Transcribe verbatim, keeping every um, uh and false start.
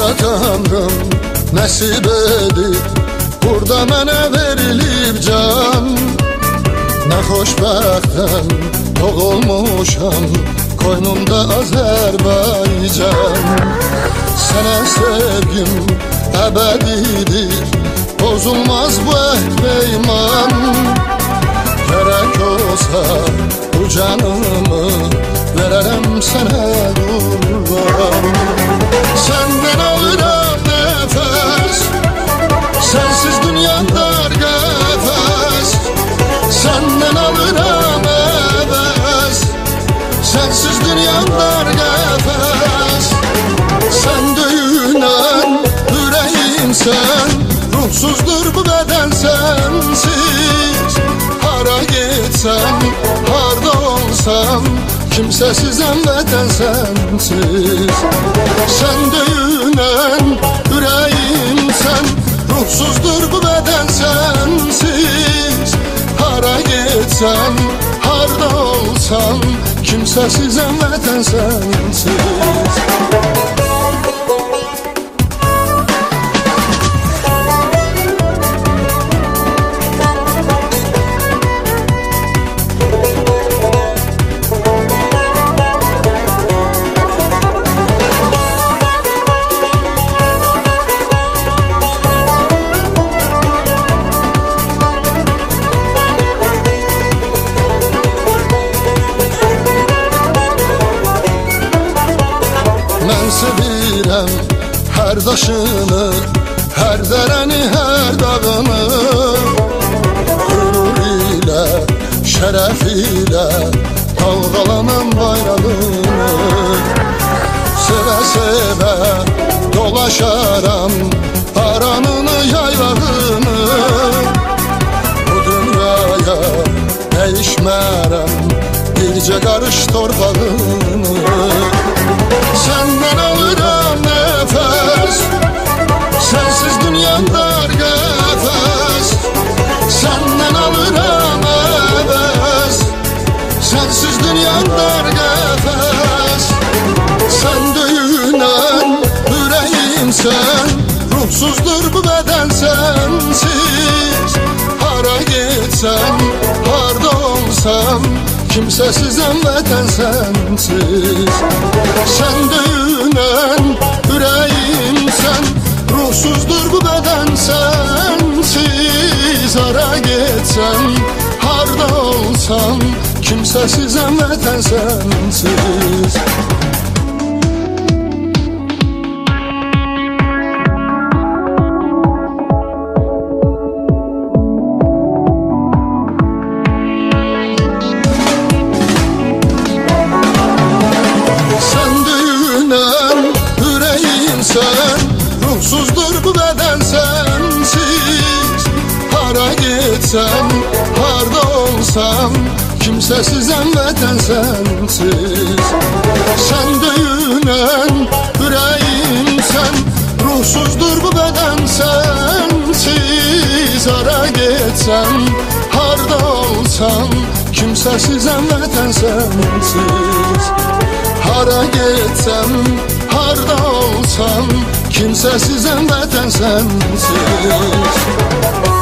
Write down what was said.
Harda Tanrım nəsib edib, burada mənə verilib can. Nə xoşbəxtəm doğulmuşam, qoynumda Azərbaycan. Sənə sevgim əbədidir, bozulmaz bu əhd və iman. Gərək olsa bu canımı verərəm sənə qurban. Səndən alıram nəfəs, sənsiz dünya dar qəfəs. Səndən alıram əvəz, sənsiz dünya dar qəfəs. Sən döyünən ürəyimsən, ruhsuzdur bu bədən sənsiz. Hara getsəm, harda olsam, kimsəsizəm vətən sənsiz. Sən döyünən ürəyimsən, ruhsuzdur bu bədən sənsiz. Hara getsəm, harda olsam, kimsəsizəm vətən sənsiz. Mən sevirəm hər daşını, hər dərəni, hər dağını. Qürur ilə, şərəf ilə dalğalanan bayrağını. Sevə-sevə dolaşaram aranını, yaylağını. Bu dünyaya dəyişmərəm bircə qarış torpağını. Səndən alıram nəfəs, sənsiz dünya dar qəfəs. Səndən alıram əvəz, sənsiz dünya dar qəfəs. Sən döyünən ürəyimsən, ruhsuzdur bu bədən sənsiz. Hara getsəm, harda olsam, kimsəsizəm vətən sənsiz. Sən döyünən ürəyimsən, ruhsuzdur bu bədən sənsiz. Hara getsəm, harda olsam, kimsəsizəm vətən sənsiz. Ruhsuzdur bu bədən sənsiz. Hara getsəm, harda olsam, kimsəsizəm vətən sənsiz. Sən döyünən ürəyimsən, ruhsuzdur bu bədən sənsiz. Hara getsəm, harda olsam, kimsəsizəm vətən sənsiz. Hara getsəm, harda olsam, kimsəsizəm vətən sənsiz.